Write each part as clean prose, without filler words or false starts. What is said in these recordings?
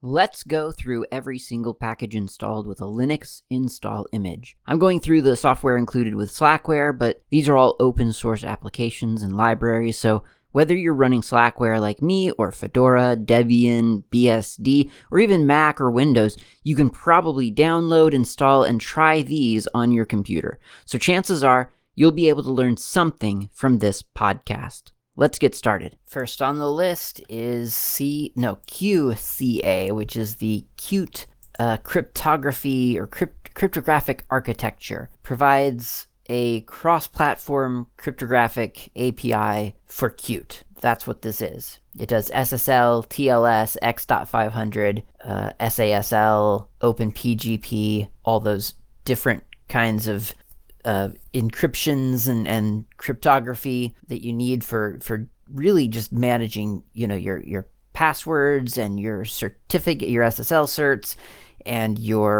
Let's go through every single package installed with a Linux install image. I'm going through the software included with Slackware, but these are all open source applications and libraries, so whether you're running Slackware like me, or Fedora, Debian, BSD, or even Mac or Windows, you can probably download, install, and try these on your computer. So chances are you'll be able to learn something from this podcast. Let's get started. First on the list is QCA, which is the Qt cryptography or cryptographic architecture. Provides a cross-platform cryptographic API for Qt. That's what this is. It does SSL, TLS, X.500, SASL, OpenPGP, all those different kinds of encryptions and cryptography that you need for really just managing, your passwords and your certificate, your SSL certs, and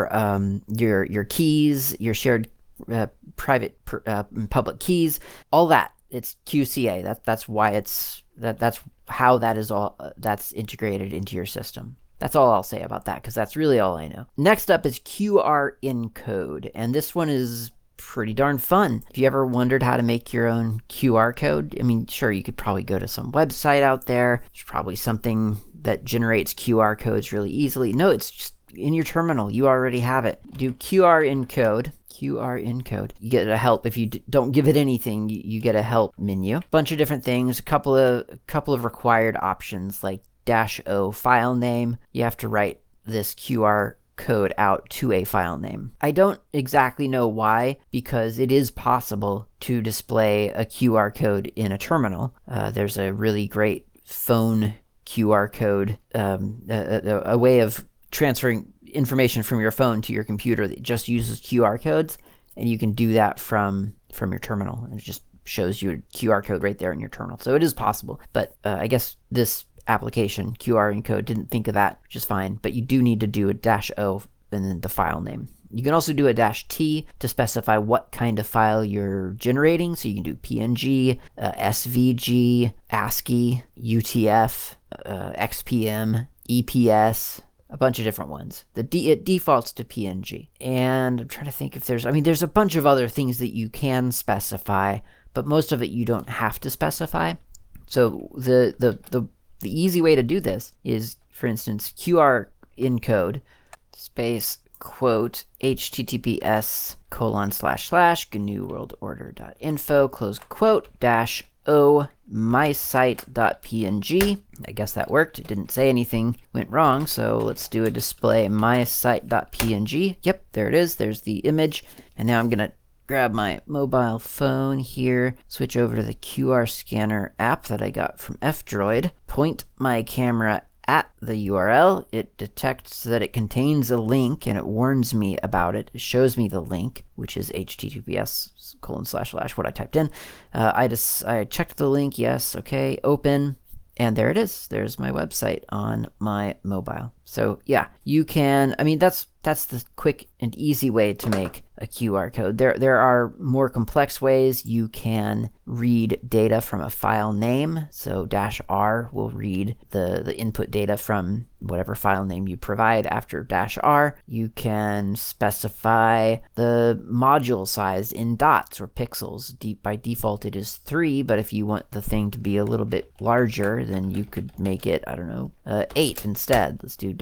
your keys, your shared private public keys, all that. It's QCA. That's why that's how that is all that's integrated into your system. That's all I'll say about that, because that's really all I know. Next up is QR encode, and this one is pretty darn fun. If you ever wondered how to make your own QR code, I mean, sure, you could probably go to some website out there. There's probably something that generates QR codes really easily. No, it's just in your terminal. You already have it. Do QR encode. You get a help. If you don't give it anything, you get a help menu. Bunch of different things. A couple of required options like -o file name. You have to write this QR code out to a file name. I don't exactly know why, because it is possible to display a QR code in a terminal. There's a really great phone QR code, a way of transferring information from your phone to your computer that just uses QR codes, and you can do that from your terminal. It just shows you a QR code right there in your terminal. So it is possible, but I guess this application, QR encode, didn't think of that, which is fine, but you do need to do a -o and then the file name. You can also do a -t to specify what kind of file you're generating. So you can do PNG, SVG, ASCII, UTF, XPM, EPS, a bunch of different ones. It defaults to PNG. And I'm trying to think if there's a bunch of other things that you can specify, but most of it you don't have to specify. So the easy way to do this is, for instance, QR encode space quote https://gnuworldorder.info close quote -o mysite.png. I guess that worked. It didn't say anything went wrong, so let's do a display mysite.png. Yep, there it is. There's the image. And now I'm going to grab my mobile phone here, switch over to the QR scanner app that I got from F-Droid, point my camera at the URL. It detects that it contains a link, and it warns me about it. It shows me the link, which is https:// what I typed in. I checked the link. Yes. Okay. Open. And there it is. There's my website on my mobile. So yeah, you can, that's the quick and easy way to make a QR code. There are more complex ways. You can read data from a file name. So -r will read the input data from whatever file name you provide after -r. You can specify the module size in dots or pixels. By default, it is 3, but if you want the thing to be a little bit larger, then you could make it, 8 instead. Let's do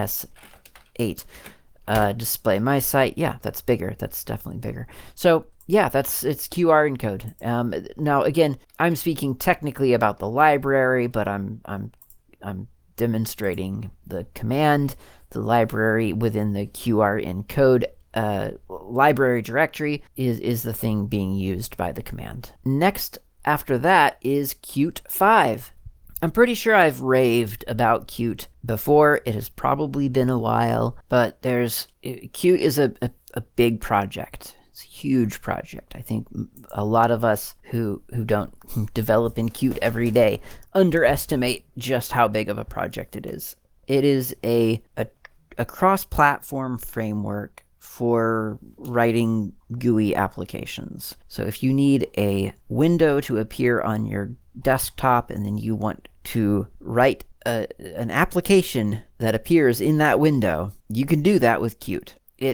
-s8. Display my site. Yeah, that's bigger. That's definitely bigger. So yeah, it's QR encode. Now again, I'm speaking technically about the library, but I'm demonstrating the command. The library within the QR encode library directory is the thing being used by the command. Next after that is Qt 5. I'm pretty sure I've raved about Qt before. It has probably been a while, but Qt is a big project. It's a huge project. I think a lot of us who don't develop in Qt every day underestimate just how big of a project it is. It is a cross-platform framework for writing GUI applications. So if you need a window to appear on your desktop and then you want to write an application that appears in that window, you can do that with Qt.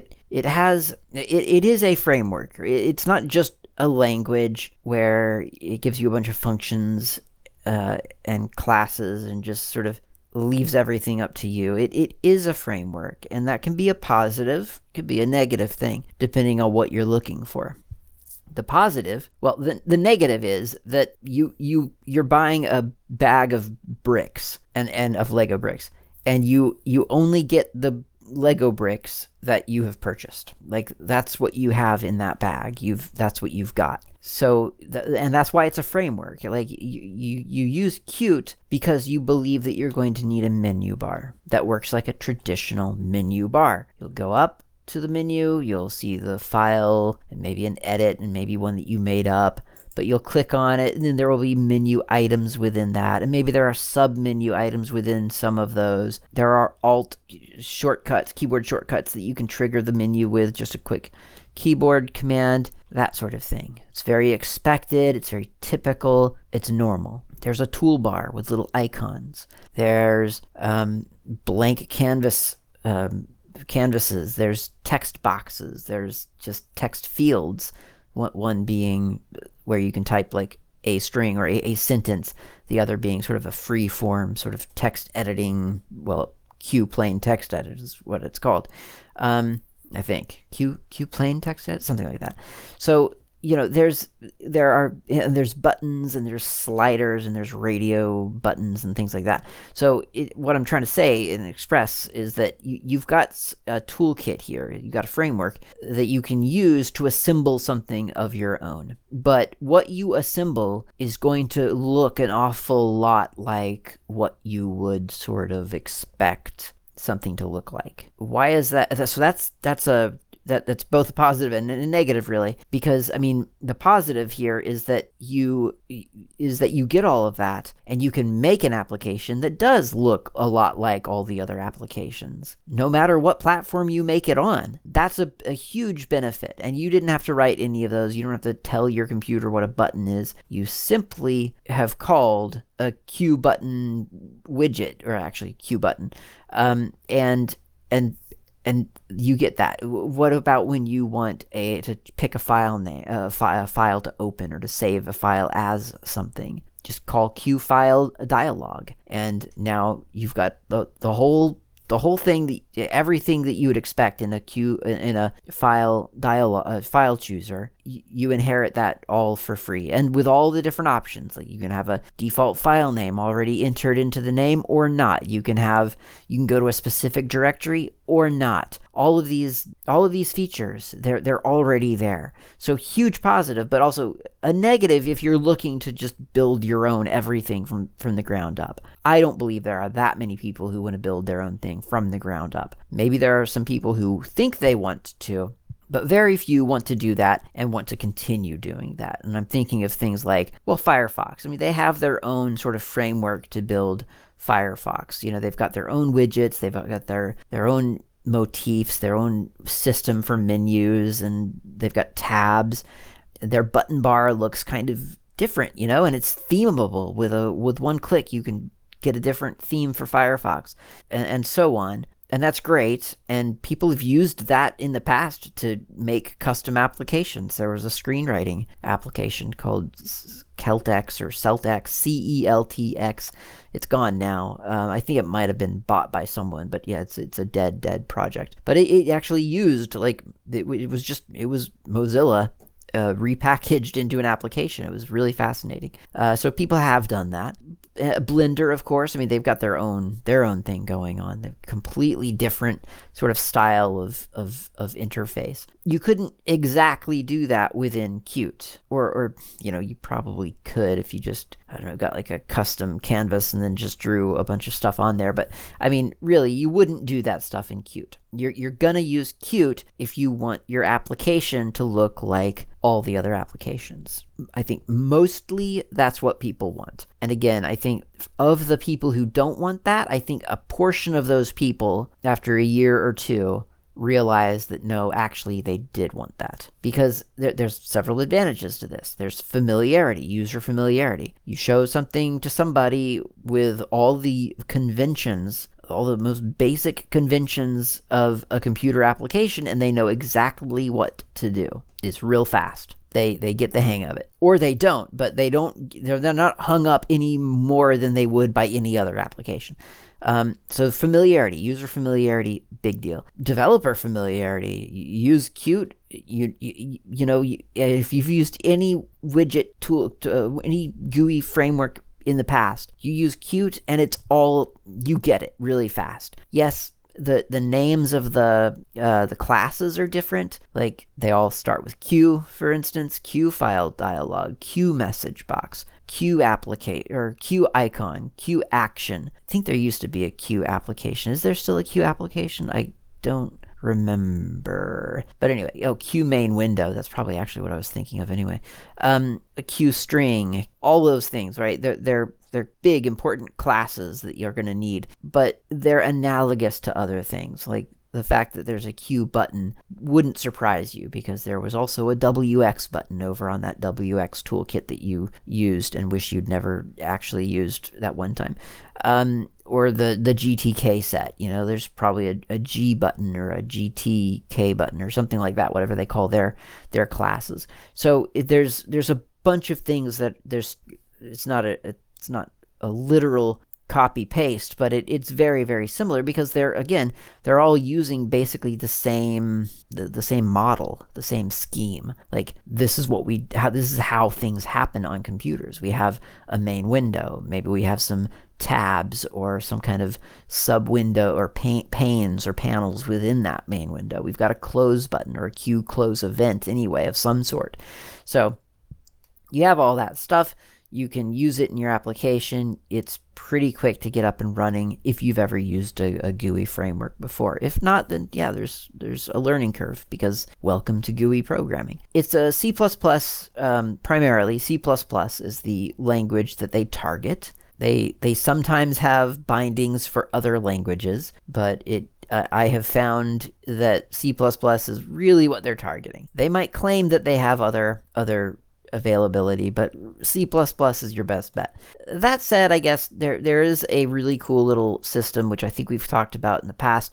It is a framework. It's not just a language where it gives you a bunch of functions and classes and just sort of leaves everything up to you. It is a framework, and that can be a positive, could be a negative thing, depending on what you're looking for. The positive, well, the negative is that you're buying a bag of bricks and of Lego bricks, and you only get the Lego bricks that you have purchased. Like, that's what you have in that bag. That's what you've got. So, and that's why it's a framework. Like, you use Qt because you believe that you're going to need a menu bar that works like a traditional menu bar. You'll go up to the menu, you'll see the file and maybe an edit and maybe one that you made up, but you'll click on it and then there will be menu items within that, and maybe there are sub menu items within some of those. There are alt shortcuts, keyboard shortcuts that you can trigger the menu with just a quick keyboard command, that sort of thing. It's very expected, it's very typical, it's normal. There's a toolbar with little icons. There's blank canvases, there's text boxes, there's just text fields, one being where you can type like a string or a sentence, the other being sort of a free form sort of text editing, well, Q plain text edit is what it's called. I think Q plain text edit, something like that. So there's buttons and there's sliders and there's radio buttons and things like that. So what I'm trying to say and express is that you've got a toolkit here. You've got a framework that you can use to assemble something of your own. But what you assemble is going to look an awful lot like what you would sort of expect something to look like. Why is that? So that's both a positive and a negative, really, because I mean the positive here is that you get all of that and you can make an application that does look a lot like all the other applications, no matter what platform you make it on. That's a huge benefit, and you didn't have to write any of those. You don't have to tell your computer what a button is. You simply have called a Q button widget, or actually Q button, and you get that. What about when you want to pick a file name, a file to open, or to save a file as something? Just call Q file dialog, and now you've got the whole thing, everything that you would expect in a file dialog, file chooser. You inherit that all for free, and with all the different options. Like, you can have a default file name already entered into the name or not. You can go to a specific directory or not. All of these features, they're already there. So huge positive, but also a negative if you're looking to just build your own everything from the ground up. I don't believe there are that many people who want to build their own thing from the ground up. Maybe there are some people who think they want to, but very few want to do that and want to continue doing that. And I'm thinking of things like, well, Firefox. I mean, they have their own sort of framework to build Firefox. They've got their own widgets, they've got their own motifs, their own system for menus, and they've got tabs. Their button bar looks kind of different, and it's themable. With one click, you can get a different theme for Firefox, and so on. And that's great. And people have used that in the past to make custom applications. There was a screenwriting application called Celtx or Celtx, CELTX. It's gone now. I think it might have been bought by someone, but yeah, it's a dead project. But it actually used, like, it was Mozilla repackaged into an application. It was really fascinating. So people have done that. Blender, of course. I mean, they've got their own thing going on. They're completely different sort of style of interface. You couldn't exactly do that within Qt, or you probably could if you just, I don't know, got like a custom canvas and then just drew a bunch of stuff on there. But I mean, really, you wouldn't do that stuff in Qt. You're gonna use Qt if you want your application to look like all the other applications. I think mostly that's what people want. And again, I think of the people who don't want that, I think a portion of those people, after a year or two, realize that no, actually they did want that. Because there's several advantages to this. There's familiarity, user familiarity. You show something to somebody with all the conventions, all the most basic conventions of a computer application, and they know exactly what to do. It's real fast. They get the hang of it, or they don't, but they're not hung up any more than they would by any other application. So familiarity, user familiarity, big deal. Developer familiarity, use Qt. If you've used any widget tool, any GUI framework in the past, you use Qt, and you get it really fast. Yes, the names of the classes are different. Like they all start with Q, for instance, Q file dialog, Q message box, Q applicate or Q icon, Q action. I think there used to be a Q application. Is there still a Q application? I don't remember. But anyway, Q main window. That's probably actually what I was thinking of anyway. A Q string, all those things, right? They're big, important classes that you're going to need, but they're analogous to other things. Like the fact that there's a Q button wouldn't surprise you because there was also a WX button over on that WX toolkit that you used and wish you'd never actually used that one time. Or the GTK set, there's probably a G button or a GTK button or something like that, whatever they call their classes. So there's a bunch of things that it's not a literal copy paste, but it's very, very similar because they're all using basically the same model, the same scheme. Like this is how things happen on computers. We have a main window, maybe we have some tabs or some kind of sub window or panes or panels within that main window. We've got a close button or a Q close event anyway of some sort. So you have all that stuff. You can use it in your application. It's pretty quick to get up and running if you've ever used a GUI framework before. If not, then yeah, there's a learning curve because welcome to GUI programming. It's a C++, primarily. C++ is the language that they target. They sometimes have bindings for other languages, but I have found that C++ is really what they're targeting. They might claim that they have other availability, but C++ is your best bet. That said, I guess there is a really cool little system, which I think we've talked about in the past,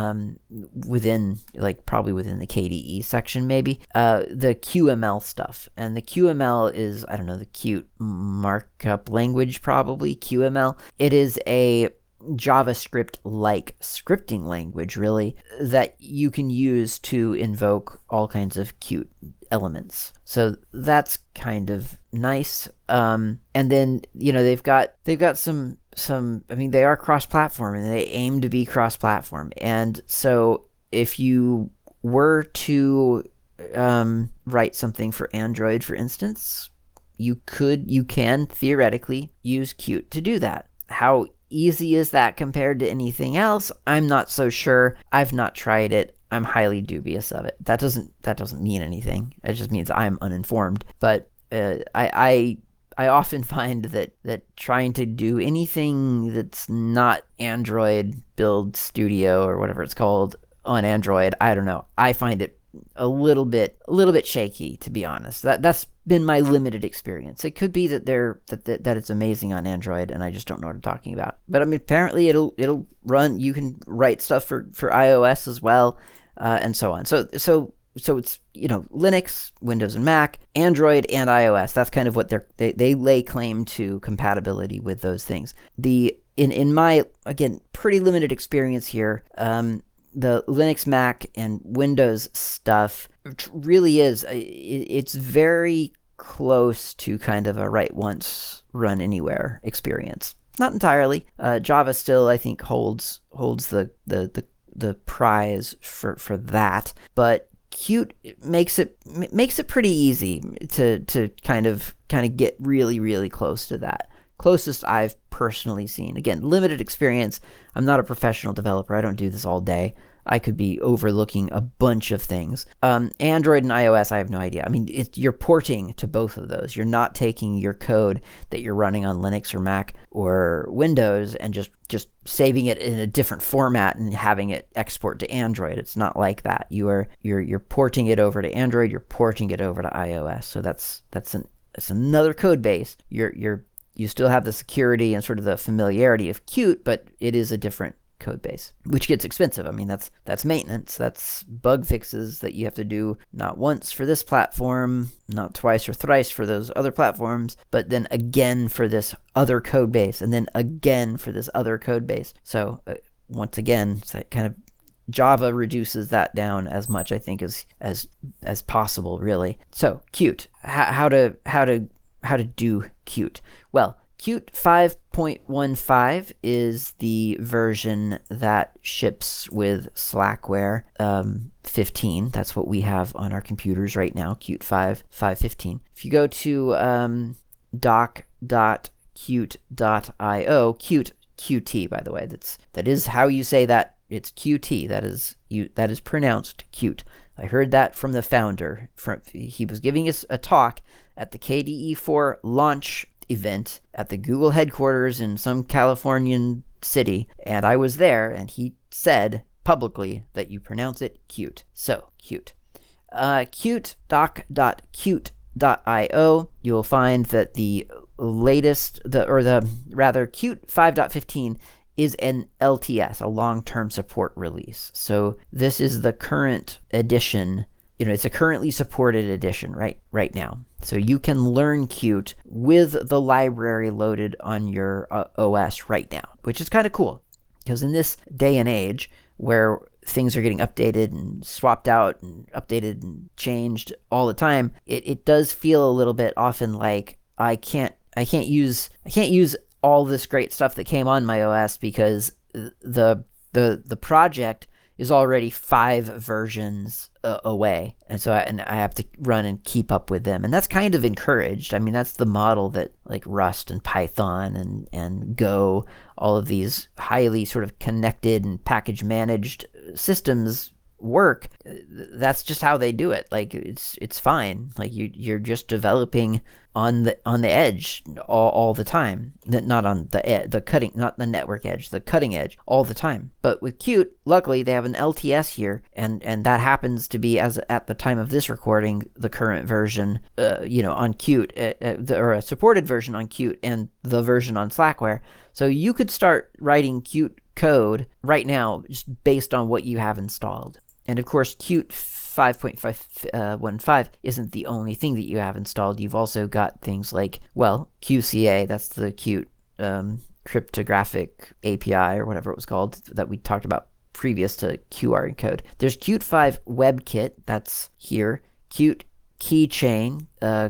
probably within the KDE section, maybe, the QML stuff. And the QML is, I don't know, the Qt markup language, probably, QML. It is a JavaScript-like scripting language, really, that you can use to invoke all kinds of Qt elements. So that's kind of nice. And then, they've got some, they are cross-platform and they aim to be cross-platform. And so if you were to write something for Android, for instance, you can theoretically use Qt to do that. How easy is that compared to anything else? I'm not so sure. I've not tried it. I'm highly dubious of it. That doesn't mean anything. It just means I'm uninformed. But I often find that trying to do anything that's not Android Build Studio or whatever it's called on Android, I don't know. I find it a little bit shaky, to be honest. That's been my limited experience. It could be that that it's amazing on Android and I just don't know what I'm talking about. But apparently it'll run. You can write stuff for iOS as well, and so on. So it's Linux, Windows and Mac, Android and iOS. That's kind of what they lay claim to compatibility with those things. In my, again, pretty limited experience here, the Linux, Mac, and Windows stuff really is, it's very close to kind of a write once, run anywhere experience. Not entirely. Java still, I think, holds the prize for that, but Qt makes it pretty easy to kind of get really, really close to that. Closest I've personally seen. Again, limited experience. I'm not a professional developer. I don't do this all day. I could be overlooking a bunch of things. Android and iOS, I have no idea. I mean, you're porting to both of those. You're not taking your code that you're running on Linux or Mac or Windows and just saving it in a different format and having it export to Android. It's not like that. You're porting it over to Android. You're porting it over to iOS. So that's another code base. You still have the security and sort of the familiarity of Qt, but it is a different code base, which gets expensive. I mean, that's maintenance, that's bug fixes that you have to do not once for this platform, not twice or thrice for those other platforms, but then again for this other code base, and then again for this other code base. So once again, it's that kind of Java reduces that down as much, I think, as possible, really. So Qt, how to do Qt? Well, Qt 5.15 is the version that ships with Slackware 15. That's what we have on our computers right now, Qt 5.15. If you go to doc.qt.io, Qt, by the way, that is how you say that. It's Qt. That is pronounced Qt. I heard that from the founder. He was giving us a talk at the KDE4 launch event at the Google headquarters in some Californian city, and I was there, and he said publicly that you pronounce it Qt. So, Qt. Qt, doc.qt.io, you'll find that the latest, Qt 5.15 is an LTS, a long-term support release. So this is the current edition. It's a currently supported edition right now. So you can learn Qt with the library loaded on your OS right now, which is kind of cool. Because in this day and age where things are getting updated and swapped out and updated and changed all the time, it does feel a little bit often like I can't use all this great stuff that came on my OS because the project is already 5 versions away, and so I have to run and keep up with them, and that's kind of encouraged. I mean, that's the model that like Rust and Python and Go, all of these highly sort of connected and package managed systems work. That's just how they do it. Like it's fine. Like you're just developing on the edge all the time. Not on the cutting, not the network edge, the cutting edge all the time. But with Qt, luckily they have an LTS here, and that happens to be, as at the time of this recording, the current version on Qt, or a supported version on Qt, and the version on Slackware. So you could start writing Qt code right now just based on what you have installed. And of course, Qt 5.15 isn't the only thing that you have installed. You've also got things like, well, QCA, that's the Qt cryptographic API, or whatever it was called, that we talked about previous to QR encode. There's Qt 5 WebKit, that's here. Qt Keychain,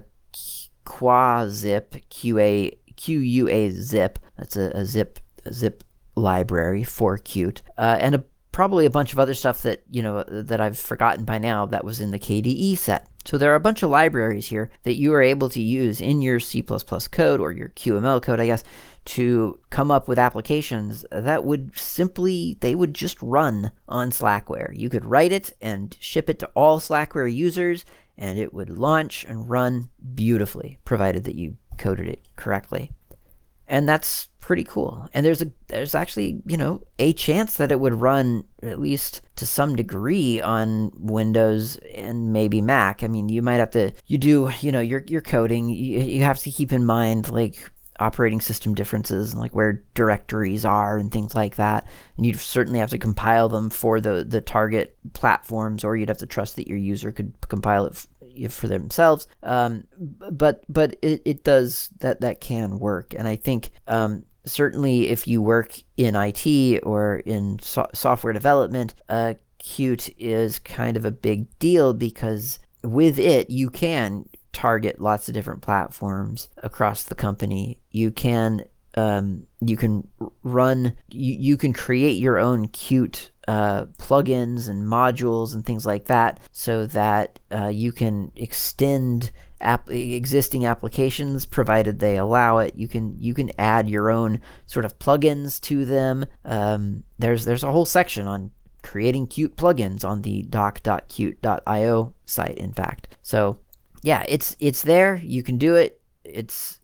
QuaZip, QUA zip, that's a zip library for Qt, and probably a bunch of other stuff that that I've forgotten by now that was in the KDE set. So there are a bunch of libraries here that you are able to use in your C++ code, or your QML code, I guess, to come up with applications that would just run on Slackware. You could write it and ship it to all Slackware users, and it would launch and run beautifully, provided that you coded it correctly. And that's pretty cool. And there's actually, a chance that it would run, at least to some degree, on Windows and maybe Mac. I mean, you might have to, you're coding, you have to keep in mind, like, operating system differences and like where directories are and things like that. And you'd certainly have to compile them for the target platforms, or you'd have to trust that your user could compile it for themselves. But it does, that can work. And I think certainly if you work in IT or in software development, Qt is kind of a big deal, because with it you can target lots of different platforms across the company. You can create your own Qt plugins and modules and things like that, so that you can extend existing applications, provided they allow it. You can add your own sort of plugins to them. There's a whole section on creating Qt plugins on the doc.qt.io site, in fact. So yeah, it's there. You can do it. It's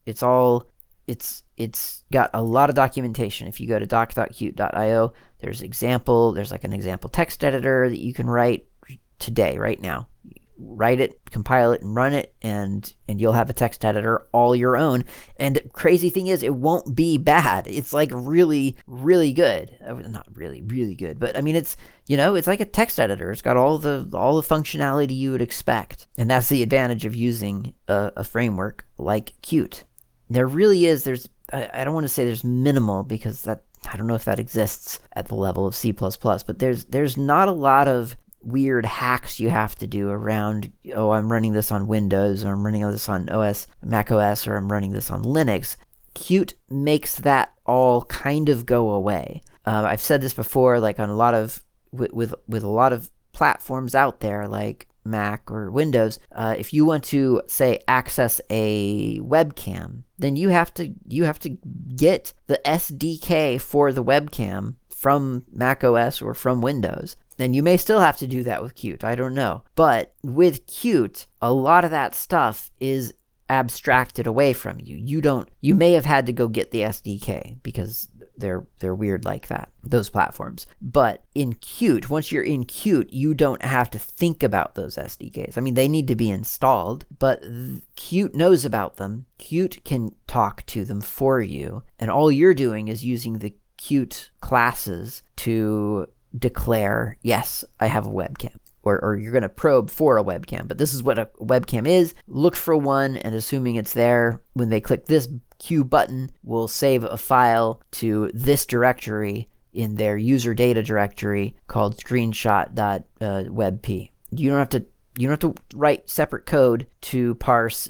got a lot of documentation. If you go to doc.qt.io, there's like an example text editor that you can write today, right now. Write it, compile it, and run it, and you'll have a text editor all your own. And crazy thing is, it won't be bad. It's like really, really good. Not really, really good, but I mean, it's like a text editor. It's got all the functionality you would expect, and that's the advantage of using a framework like Qt. There really is. I don't want to say there's minimal, because that, I don't know if that exists at the level of C++, but there's not a lot of weird hacks you have to do around, oh, I'm running this on Windows, or I'm running this on Mac OS, or I'm running this on Linux. Qt makes that all kind of go away. I've said this before, like on a lot of, with a lot of platforms out there, like Mac or Windows, if you want to, say, access a webcam, then you have to get the SDK for the webcam from Mac OS or from Windows. And you may still have to do that with Qt. I don't know. But with Qt, a lot of that stuff is abstracted away from you. You may have had to go get the SDK, because they're weird like that, those platforms. But in Qt, once you're in Qt, you don't have to think about those SDKs. I mean, they need to be installed, but Qt knows about them. Qt can talk to them for you. And all you're doing is using the Qt classes to declare, yes, I have a webcam, or you're going to probe for a webcam. But this is what a webcam is. Look for one, and assuming it's there, when they click this Q button, will save a file to this directory in their user data directory called screenshot.webp. You don't have to write separate code to parse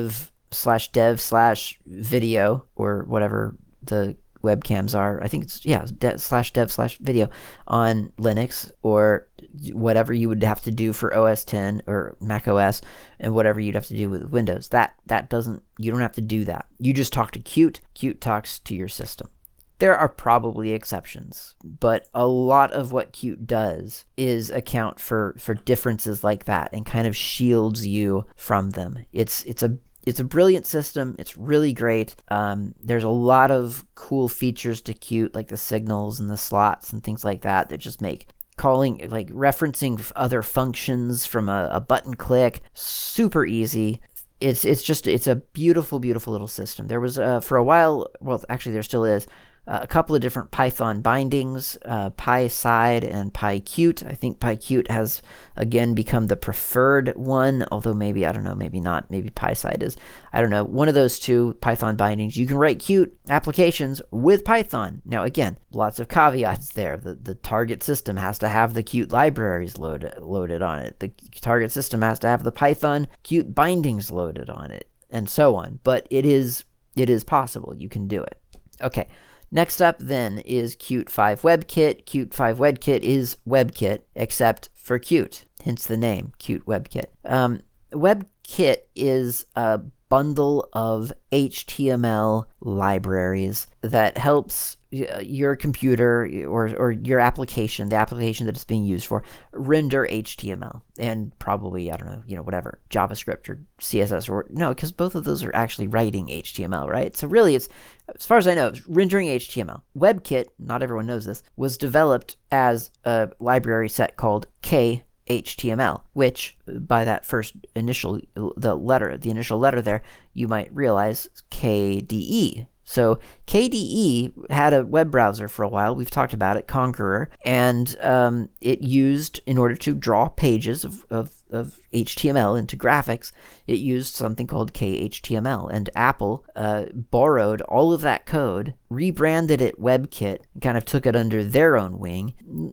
dev/dev/video, or whatever the webcams are. I think it's /dev/video on Linux, or whatever you would have to do for OS 10 or Mac OS, and whatever you'd have to do with Windows. You don't have to do that. You just talk to Qt. Qt talks to your system. There are probably exceptions, but a lot of what Qt does is account for differences like that, and kind of shields you from them. It's a brilliant system. It's really great. There's a lot of cool features to Qt, like the signals and the slots and things like that just make referencing other functions from a button click super easy. It's a beautiful, beautiful little system. There was for a while, well, actually there still is, a couple of different Python bindings, PySide and PyQt. I think PyQt has, again, become the preferred one, although maybe, I don't know, maybe not. Maybe PySide is. I don't know. One of those two Python bindings. You can write Qt applications with Python. Now, again, lots of caveats there. The target system has to have the Qt libraries loaded on it. The target system has to have the Python Qt bindings loaded on it, and so on. But it is possible. You can do it. Okay. Next up, then, is Qt 5 WebKit. Qt 5 WebKit is WebKit, except for Qt, hence the name, Qt WebKit. WebKit is a bundle of HTML libraries that helps your computer or your application, the application that it's being used for, render HTML, and probably, I don't know, whatever, JavaScript or CSS, or no, because both of those are actually writing HTML, right? So really, it's, as far as I know, it's rendering HTML. WebKit, not everyone knows this, was developed as a library set called KHTML, which, by that first initial letter there, you might realize KDE. So KDE had a web browser for a while. We've talked about it, Conqueror, and it used, in order to draw pages of HTML into graphics, it used something called KHTML. And Apple borrowed all of that code, rebranded it WebKit, and kind of took it under their own wing.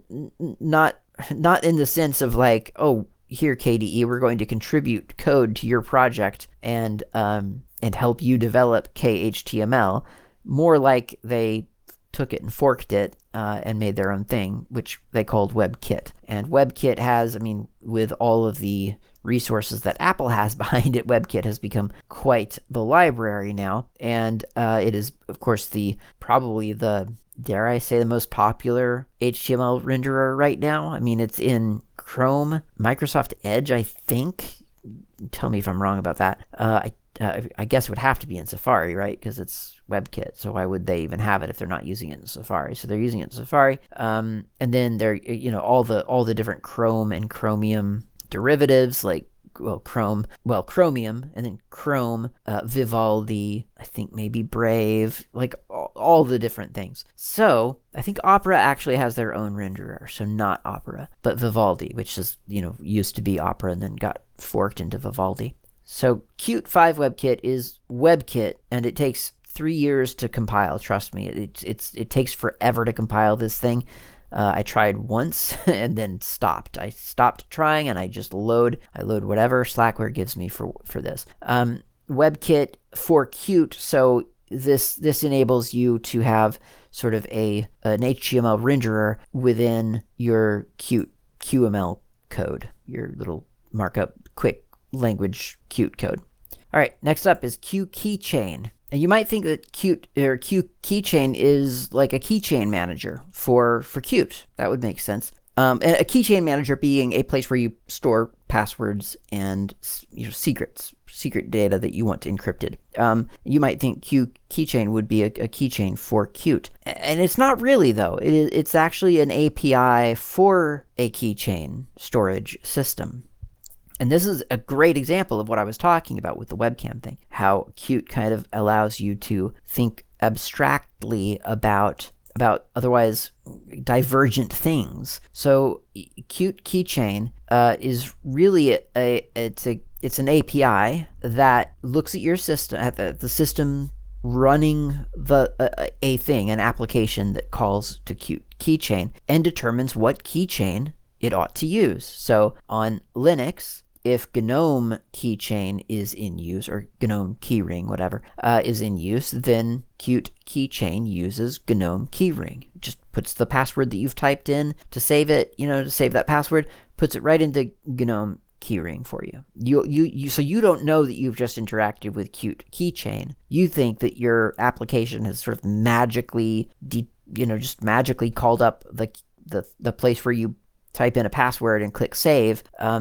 Not in the sense of like, oh, here, KDE, we're going to contribute code to your project and help you develop KHTML. More like they took it and forked it and made their own thing, which they called WebKit. And WebKit has, with all of the resources that Apple has behind it, WebKit has become quite the library now. And it is, of course, probably the dare I say, the most popular HTML renderer right now. I mean, it's in Chrome, Microsoft Edge, I think. Tell me if I'm wrong about that. I guess it would have to be in Safari, right? Because it's WebKit. So why would they even have it if they're not using it in Safari? So they're using it in Safari. And then they're, all the different Chrome and Chromium derivatives, like Chromium, and then Chrome, Vivaldi, I think maybe Brave, like all the different things. So I think Opera actually has their own renderer, so not Opera, but Vivaldi, which is, used to be Opera and then got forked into Vivaldi. So Qt 5 WebKit is WebKit, and it takes 3 years to compile. Trust me, it takes forever to compile this thing. I tried once and then stopped. I stopped trying and I load whatever Slackware gives me for this. WebKit for Qt. So this enables you to have sort of an HTML renderer within your Qt QML code, your little markup quick language Qt code. All right, next up is QKeychain. And you might think that QKeychain is like a keychain manager for Qt. That would make sense. And a keychain manager being a place where you store passwords and secret data that you want encrypted. You might think QKeychain would be a keychain for Qt, and it's not really though. It's actually an API for a keychain storage system. And this is a great example of what I was talking about with the webcam thing, how Qt kind of allows you to think abstractly about otherwise divergent things. So Qt Keychain is really it's an API that looks at your system, at the system running an application that calls to Qt Keychain and determines what keychain it ought to use. So on Linux, if GNOME keychain is in use, or GNOME keyring, whatever, is in use, then Qt Keychain uses GNOME keyring. It just puts the password that you've typed in to save it, to save that password, puts it right into GNOME keyring for you. So you don't know that you've just interacted with Qt Keychain. You think that your application has sort of magically, just magically called up the place where you type in a password and click save.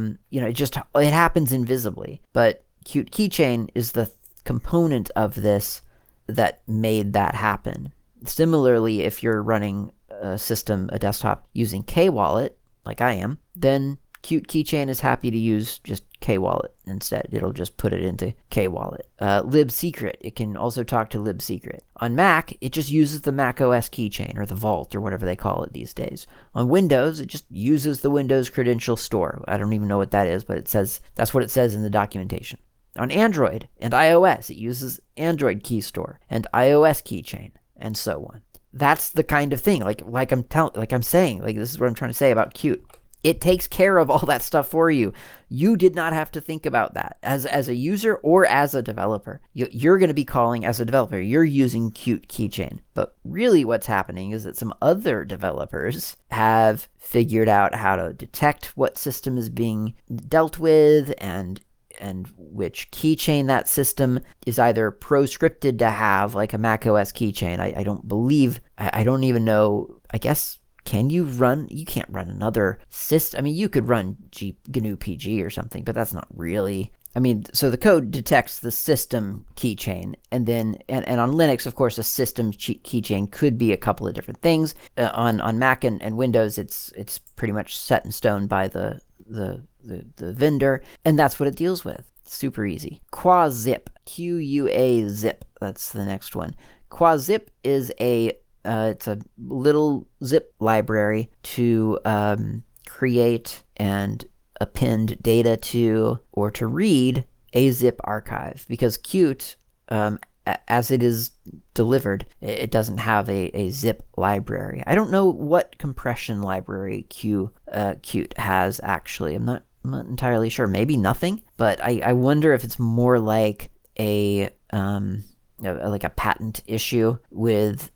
It happens invisibly. But Qt Keychain is the component of this that made that happen. Similarly, if you're running a desktop using KWallet, like I am, then Qt Keychain is happy to use just KWallet instead. It'll just put it into KWallet. LibSecret, it can also talk to LibSecret. On Mac, it just uses the macOS keychain, or the Vault, or whatever they call it these days. On Windows, it just uses the Windows Credential Store. I don't even know what that is, but that's what it says in the documentation. On Android and iOS, it uses Android Key Store and iOS Keychain, and so on. That's the kind of thing, like I'm saying, this is what I'm trying to say about Qt. It takes care of all that stuff for you. You did not have to think about that as a user or as a developer. You're going to be calling as a developer. You're using Qt Keychain. But really what's happening is that some other developers have figured out how to detect what system is being dealt with and which keychain that system is either proscripted to have, like a macOS keychain. I don't even know, I guess. You can't run another system. I mean, you could run GNU PG or something, but that's not really, so the code detects the system keychain, and then, and on Linux, of course, a system keychain could be a couple of different things. On Mac and Windows, it's pretty much set in stone by the vendor, and that's what it deals with. Super easy. QuaZip, QUA zip. That's the next one. QuaZip is it's a little zip library to create and append data to, or to read a zip archive, because Qt, as it is delivered, it doesn't have a zip library. I don't know what compression library Qt has, actually. I'm not entirely sure. Maybe nothing, but I wonder if it's more like a patent issue with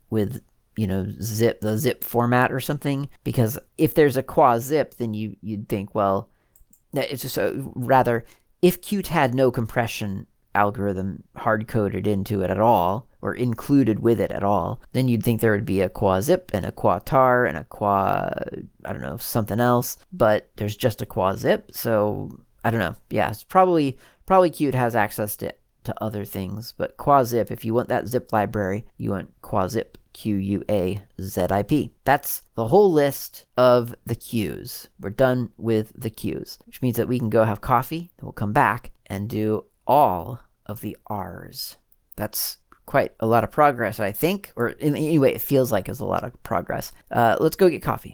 the zip format or something, because if there's a QuaZip, then you'd think, well, it's just rather, if Qt had no compression algorithm hard-coded into it at all, or included with it at all. Then you'd think there would be a quazip and a quatar and a I don't know, something else, but there's just a quazip. So I don't know. Yeah, it's probably Qt has access to other things, but quazip, if you want that zip library, you want quazip, QUAZIP. That's the whole list of the queues. We're done with the queues, which means that we can go have coffee, and we'll come back and do all of the R's. That's quite a lot of progress, I think, or anyway, it feels like it's a lot of progress. Let's go get coffee.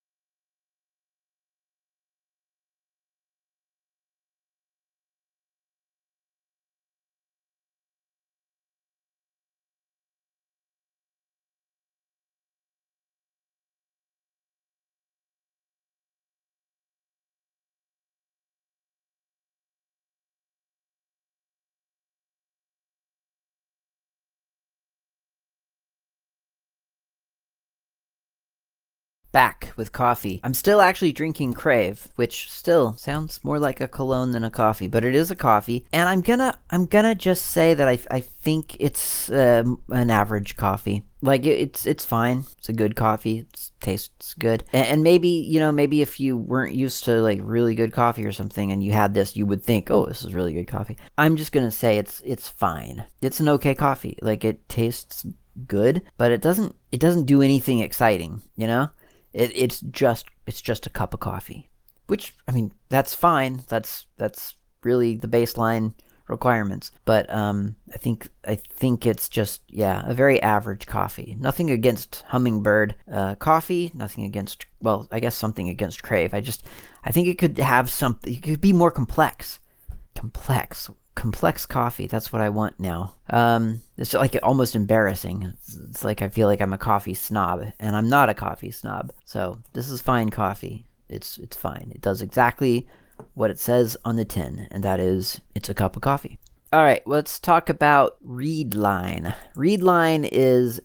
Back with coffee. I'm still actually drinking Crave, which still sounds more like a cologne than a coffee, but it is a coffee. And I'm gonna just say that I think it's an average coffee. Like it's fine. It's a good coffee. It tastes good. And maybe maybe if you weren't used to like really good coffee or something, and you had this, you would think, oh, this is really good coffee. I'm just gonna say it's fine. It's an okay coffee. Like it tastes good, but it doesn't do anything exciting. It's just a cup of coffee, which I mean that's fine. That's really the baseline requirements. But I think it's just, yeah, a very average coffee. Nothing against Hummingbird coffee. Nothing against, well, I guess something against Crave. I think it could have something. It could be more complex. Complex coffee. That's what I want now. It's like almost embarrassing. It's like I feel like I'm a coffee snob, and I'm not a coffee snob. So this is fine coffee. It's fine. It does exactly what it says on the tin, and that is it's a cup of coffee. All right, let's talk about Readline. Readline is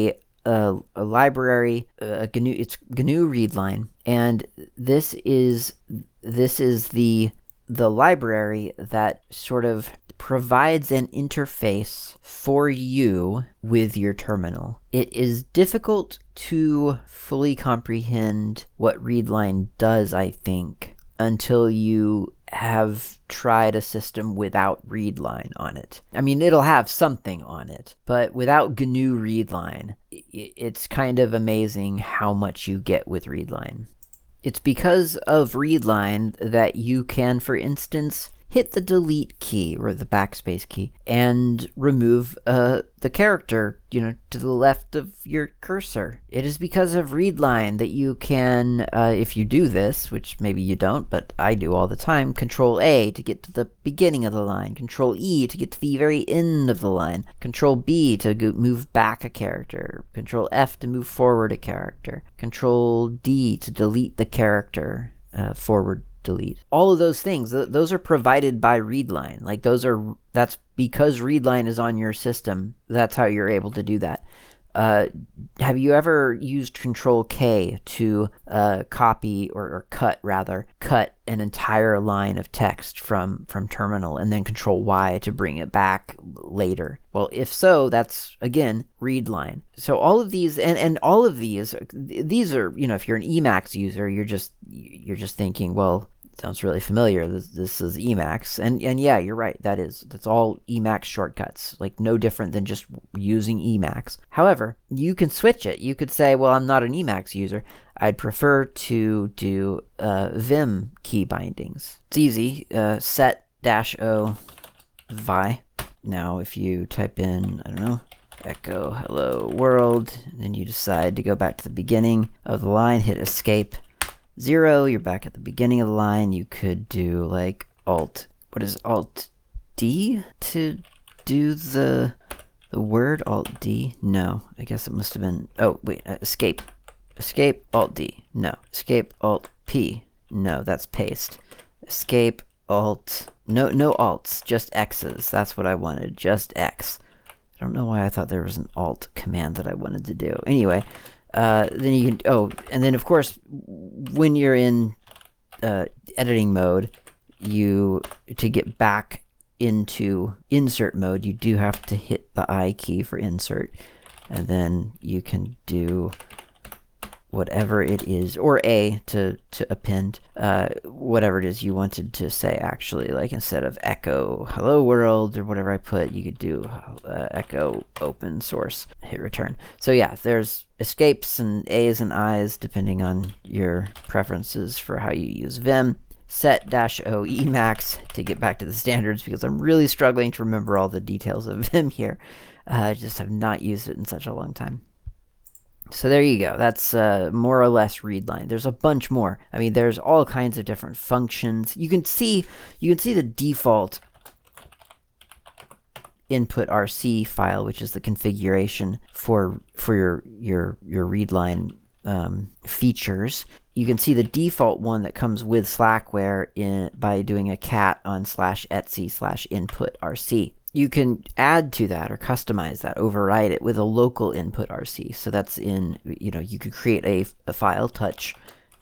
a library, it's GNU Readline, and this is the library that sort of provides an interface for you with your terminal. It is difficult to fully comprehend what Readline does, I think, until you have tried a system without Readline on it. I mean, it'll have something on it, but without GNU Readline, it's kind of amazing how much you get with Readline. It's because of Readline that you can, for instance, hit the delete key or the backspace key and remove the character, to the left of your cursor. It is because of Readline that you can, if you do this, which maybe you don't, but I do all the time, Control A to get to the beginning of the line, Control E to get to the very end of the line, Control B to move back a character, Control F to move forward a character, Control D to delete the character, forward delete. All of those things, those are provided by Readline. Like that's because Readline is on your system. That's how you're able to do that. Have you ever used Control K to copy or cut an entire line of text from terminal, and then Control Y to bring it back later? Well, if so, that's again Readline. So all of these and all of these are, if you're an Emacs user, you're just thinking, well, sounds really familiar. This is Emacs, and yeah, you're right. That's all Emacs shortcuts. Like no different than just using Emacs. However, you can switch it. You could say, well, I'm not an Emacs user. I'd prefer to do Vim key bindings. It's easy. Set-O vi. Now, if you type in, I don't know, echo hello world, and then you decide to go back to the beginning of the line, hit escape. 0, you're back at the beginning of the line. You could do like Alt D to do the word Alt D? No, I guess it must have been, oh wait, escape. Escape Alt D. No. Escape Alt P. No, that's paste. Escape Alt, no alts, just X's. That's what I wanted, just X. I don't know why I thought there was an Alt command that I wanted to do. Anyway, then you can, and then of course, when you're in editing mode, to get back into insert mode, you do have to hit the I key for insert, and then you can do whatever it is, or A to append, whatever it is you wanted to say, actually. Like instead of echo hello world or whatever I put, you could do echo open source, hit return. So yeah, there's escapes and A's and I's depending on your preferences for how you use Vim. Set-O Emacs to get back to the standards, because I'm really struggling to remember all the details of Vim here. I just have not used it in such a long time. So there you go. That's more or less readline. There's a bunch more. I mean, there's all kinds of different functions. You can see the default input RC file, which is the configuration for your readline features. You can see the default one that comes with Slackware by doing a cat on /etc/input RC. You can add to that or customize that, override it with a local input RC. So that's in, you could create a file, touch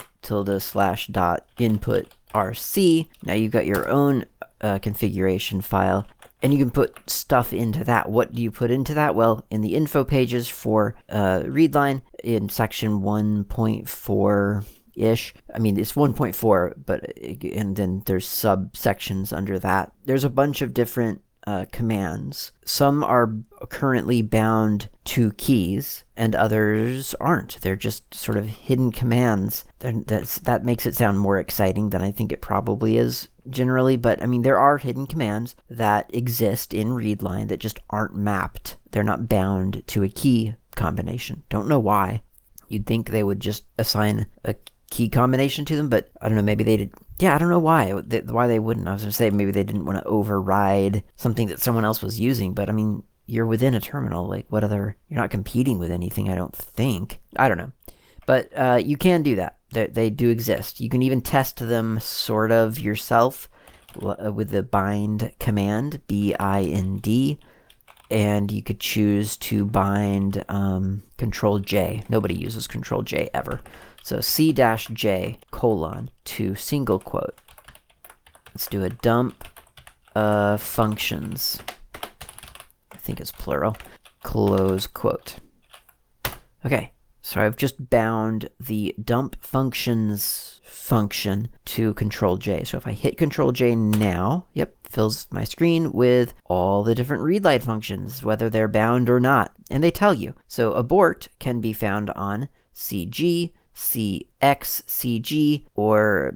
~/.input RC. Now you've got your own configuration file, and you can put stuff into that. What do you put into that? Well, in the info pages for readline in section 1.4-ish. I mean, it's 1.4, and then there's subsections under that. There's a bunch of different commands. Some are currently bound to keys, and others aren't. They're just sort of hidden commands. That makes it sound more exciting than I think it probably is generally. But I mean, there are hidden commands that exist in readline that just aren't mapped. They're not bound to a key combination. Don't know why. You'd think they would just assign a key combination to them, but I don't know, maybe they did. Yeah, I don't know why they wouldn't. I was going to say maybe they didn't want to override something that someone else was using, but I mean, you're within a terminal. Like, you're not competing with anything, I don't think. I don't know. But you can do that. They do exist. You can even test them sort of yourself with the bind command, bind, and you could choose to bind Control J. Nobody uses Control J ever. So C-J : to single quote. Let's do a dump functions. I think it's plural. Close quote. Okay, so I've just bound the dump functions function to Control J. So if I hit Control J now, yep, fills my screen with all the different readline functions, whether they're bound or not. And they tell you. So abort can be found on CG, CXCG, or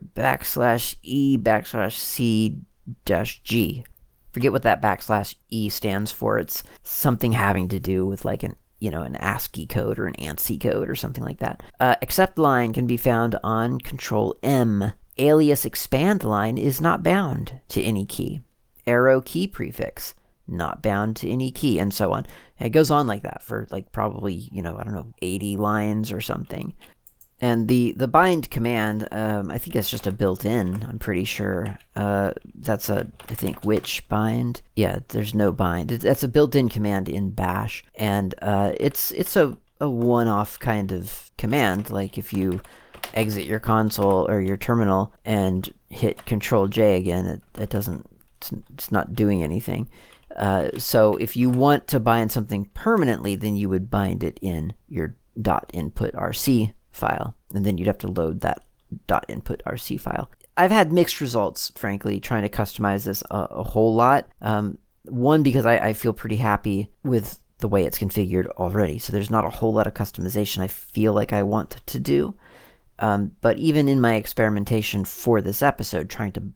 \E\C-G. Forget what that \E stands for. It's something having to do with like an ASCII code or an ANSI code or something like that. Except line can be found on Control M. Alias expand line is not bound to any key. Arrow key prefix, not bound to any key, and so on. And it goes on like that for like probably, 80 lines or something. And the bind command, I think that's just a built-in, I'm pretty sure. That's I think, which bind? Yeah, there's no bind. That's a built-in command in Bash. And it's a one-off kind of command. Like if you exit your console or your terminal and hit Control J again, it's not doing anything. So if you want to bind something permanently, then you would bind it in your .input.rc file, and then you'd have to load that .input.rc file. I've had mixed results, frankly, trying to customize this a whole lot. One, because I feel pretty happy with the way it's configured already, so there's not a whole lot of customization I feel like I want to do. But even in my experimentation for this episode, trying to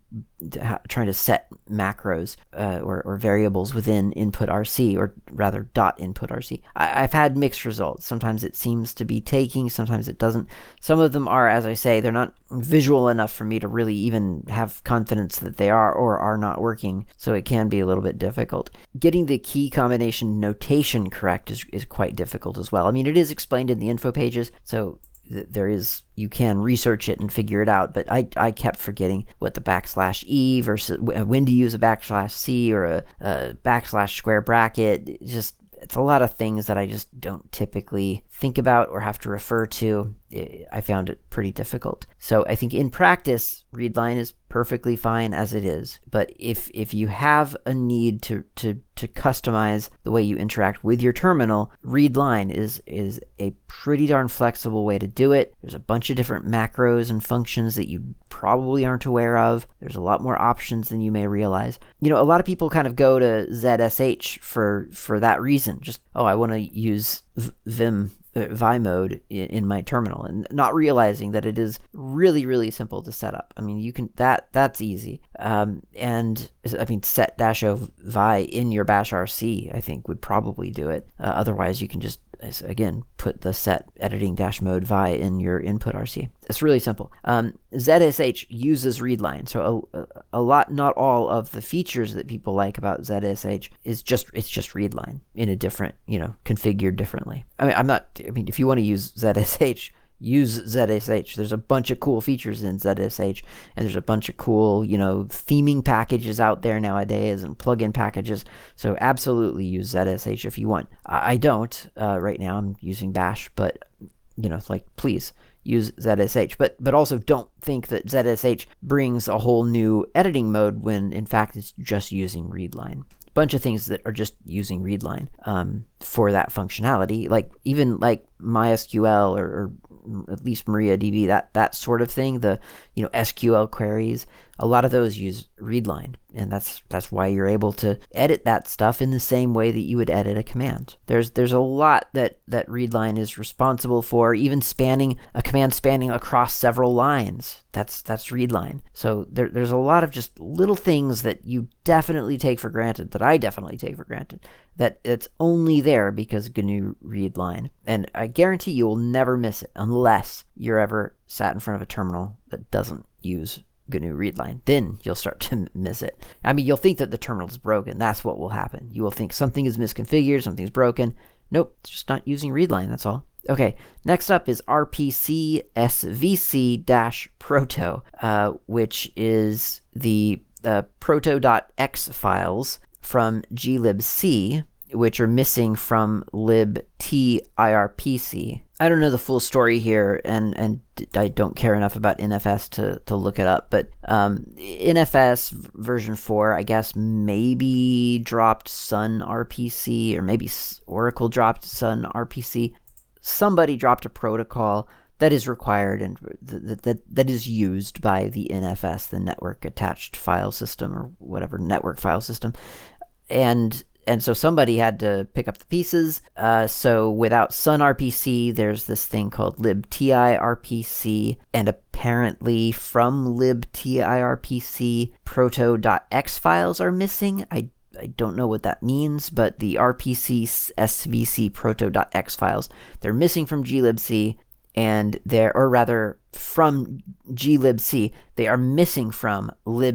set macros or variables within input.rc, or rather .input.rc, I've had mixed results. Sometimes it seems to be taking, sometimes it doesn't. Some of them are, as I say, they're not visual enough for me to really even have confidence that they are or are not working, so it can be a little bit difficult. Getting the key combination notation correct is quite difficult as well. I mean, it is explained in the info pages, so you can research it and figure it out, but I kept forgetting what the \E versus when to use a \C or a \square bracket. It's a lot of things that I just don't typically think about or have to refer to. I found it pretty difficult. So I think in practice, readline is perfectly fine as it is. But if you have a need to customize the way you interact with your terminal, readline is a pretty darn flexible way to do it. There's a bunch of different macros and functions that you probably aren't aware of. There's a lot more options than you may realize. A lot of people kind of go to ZSH for that reason. Just, I want to use Vi mode in my terminal, and not realizing that it is really, really simple to set up. I mean, you can, that's easy. And I mean, set-o Vi in your bash RC, I think, would probably do it. Otherwise, you can just, again, put the set editing -mode Vi in your input RC. It's really simple. ZSH uses readline, so a lot, not all of the features that people like about ZSH it's just readline in a different, configured differently. I mean, if you want to use ZSH, use ZSH. There's a bunch of cool features in ZSH, and there's a bunch of cool, theming packages out there nowadays and plugin packages. So absolutely use ZSH if you want. I don't right now. I'm using Bash, but please use ZSH. But also don't think that ZSH brings a whole new editing mode when in fact it's just using readline. Bunch of things that are just using readline for that functionality, even MySQL or at least MariaDB, that sort of thing. The SQL queries, a lot of those use readline, and that's why you're able to edit that stuff in the same way that you would edit a command. There's a lot that readline is responsible for, even a command spanning across several lines. That's readline. So there's a lot of just little things that you definitely take for granted, that I definitely take for granted, that it's only there because GNU readline. And I guarantee you will never miss it unless you're ever sat in front of a terminal that doesn't use GNU readline. Then you'll start to miss it. I mean, you'll think that the terminal is broken. That's what will happen. You will think something is misconfigured, something's broken. Nope, it's just not using readline, that's all. Okay, next up is RPC svc-proto, which is the proto.x files from glibc, which are missing from libtirpc. I don't know the full story here, and I don't care enough about NFS to look it up, but NFS version 4, I guess, maybe dropped Sun RPC, or maybe Oracle dropped Sun RPC. Somebody dropped a protocol that is required and that is used by the NFS, the network attached file system, or whatever, network file system. And so somebody had to pick up the pieces. So without Sun RPC, there's this thing called libtirpc, and apparently from libtirpc, proto.x files are missing. I don't know what that means, but the RPC svc proto.x files, they're missing from glibc, and from glibc, they are missing from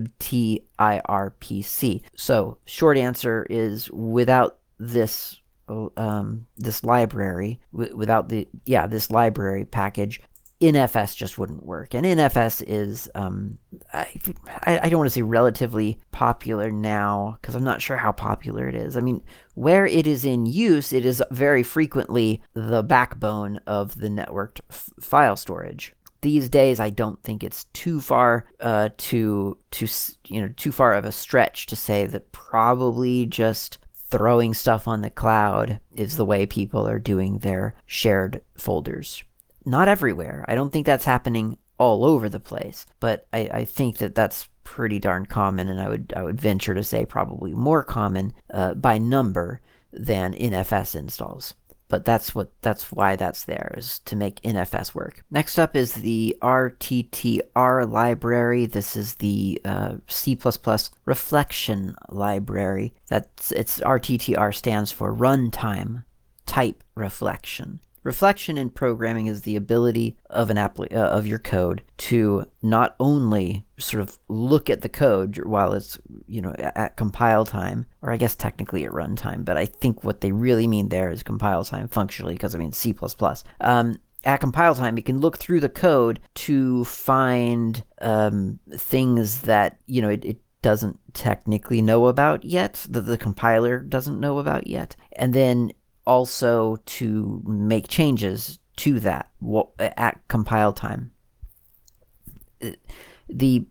libtirpc. So short answer is, without this this library, this library package, NFS just wouldn't work. And NFS is, I don't want to say relatively popular now, because I'm not sure how popular it is. I mean, where it is in use, it is very frequently the backbone of the networked file storage. These days, I don't think it's too far too far of a stretch to say that probably just throwing stuff on the cloud is the way people are doing their shared folders. Not everywhere. I don't think that's happening all over the place, but I think that that's pretty darn common, and I would venture to say probably more common by number than NFS installs. But that's why that's there, is to make NFS work. Next up is the RTTR library. This is the C++ reflection library. It's RTTR stands for Runtime Type Reflection. Reflection in programming is the ability of of your code to not only sort of look at the code while it's at compile time, or I guess technically at runtime, but I think what they really mean there is compile time functionally, because I mean C++. At compile time, it can look through the code to find things that it doesn't technically know about yet, that the compiler doesn't know about yet, and then also to make changes to that at compile time. The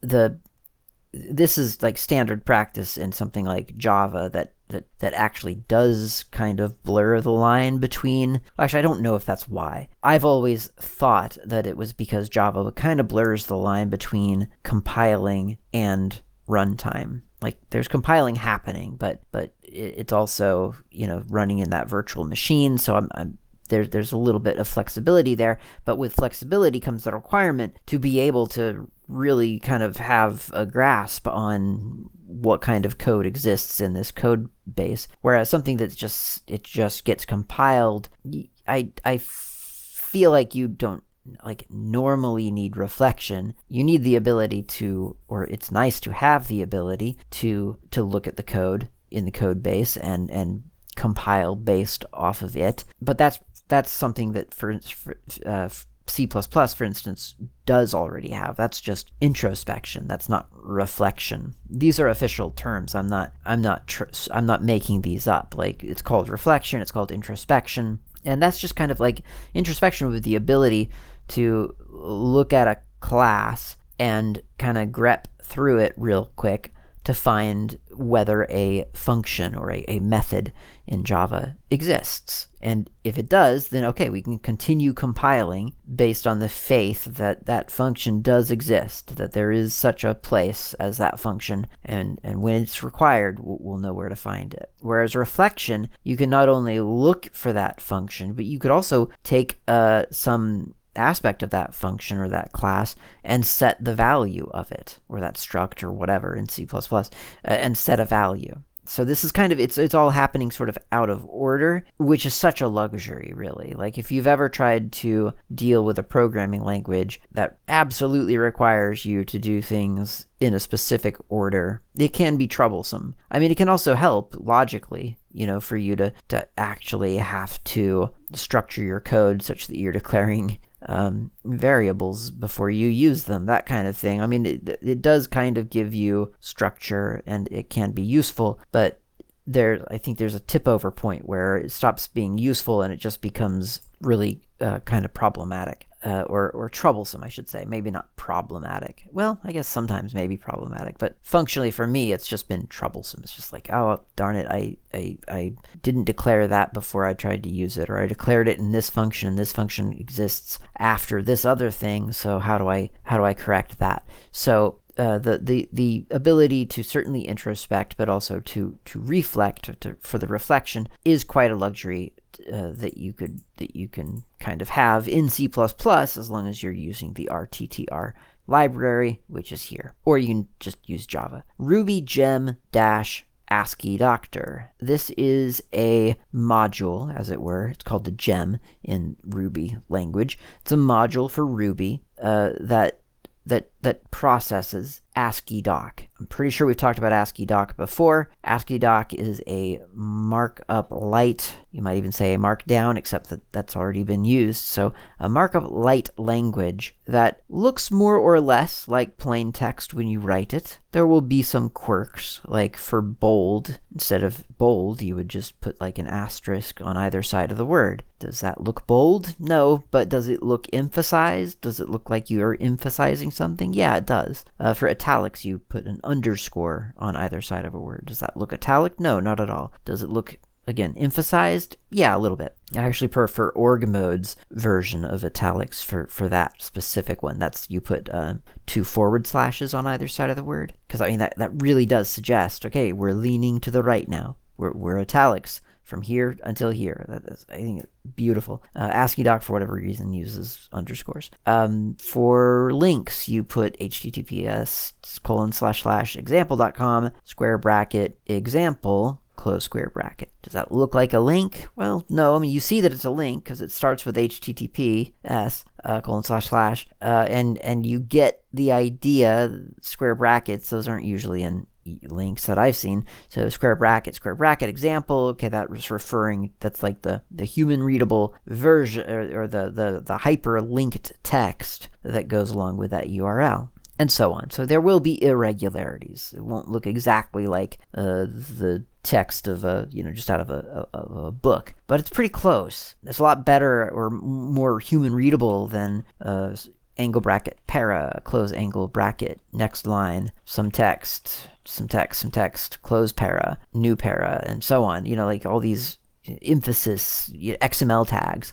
the this is like standard practice in something like Java that actually does kind of blur the line between. Actually, I don't know if that's why. I've always thought that it was because Java kind of blurs the line between compiling and runtime. Like there's compiling happening, but it's also running in that virtual machine. So I'm there's a little bit of flexibility there, but with flexibility comes the requirement to be able to really kind of have a grasp on what kind of code exists in this code base. Whereas something that's just gets compiled, I feel like you don't like normally need reflection. You need the ability to, or it's nice to have the ability to look at the code in the code base and compile based off of it. But that's something that for C++, for instance, does already have. That's just introspection. That's not reflection. These are official terms. I'm not making these up. Like it's called reflection. It's called introspection, and that's just kind of like introspection with the ability to look at a class and kind of grep through it real quick to find whether a function or a method in Java exists. And if it does, then okay, we can continue compiling based on the faith that that function does exist, that there is such a place as that function, and when it's required, we'll know where to find it. Whereas reflection, you can not only look for that function, but you could also take some aspect of that function or that class and set the value of it, or that struct or whatever in C++, and set a value. So this is kind of, it's all happening sort of out of order, which is such a luxury, really. Like if you've ever tried to deal with a programming language that absolutely requires you to do things in a specific order, it can be troublesome. I mean, it can also help logically, for you to actually have to structure your code such that you're declaring variables before you use them, that kind of thing. I mean, it does kind of give you structure and it can be useful, but I think there's a tip over point where it stops being useful and it just becomes really kind of problematic. Or troublesome, I should say. Maybe not problematic. Well, I guess sometimes maybe problematic, but functionally for me, it's just been troublesome. It's just like, oh, darn it, I didn't declare that before I tried to use it, or I declared it in this function, and this function exists after this other thing. So how do I correct that? So the ability to certainly introspect, but also to reflect, for the reflection, is quite a luxury that you can kind of have in C++, as long as you're using the RTTR library, which is here, or you can just use Java. Ruby gem ASCII Doctor. This is a module, as it were. It's called the gem in Ruby language. It's a module for Ruby that processes ASCII doc. I'm pretty sure we've talked about ASCII doc before. ASCII doc is a markup light, you might even say a markdown, except that that's already been used. So a markup light language that looks more or less like plain text when you write it. There will be some quirks, like for bold, instead of bold, you would just put like an asterisk on either side of the word. Does that look bold? No, but does it look emphasized? Does it look like you are emphasizing something? Yeah, it does. For italics, you put an underscore on either side of a word. Does that look italic? No, not at all. Does it look, again, emphasized? Yeah, a little bit. I actually prefer org mode's version of italics for that specific one. That's, you put 2 forward slashes on either side of the word. Because, I mean, that really does suggest, okay, we're leaning to the right now. We're italics from here until here. I think it's beautiful. ASCII doc, for whatever reason, uses underscores. For links, you put https://example.com, square bracket, example, close square bracket. Does that look like a link? Well, no. I mean, you see that it's a link because it starts with https :// and you get the idea. Square brackets, those aren't usually in links that I've seen. So square bracket, example. Okay, that was referring, that's like the human readable version, or the hyperlinked text that goes along with that URL. And so on. So there will be irregularities. It won't look exactly like the text of just out of a book, but it's pretty close. It's a lot better or more human readable than angle bracket, para, close angle bracket, next line, some text, close para, new para, and so on. Like all these emphasis XML tags.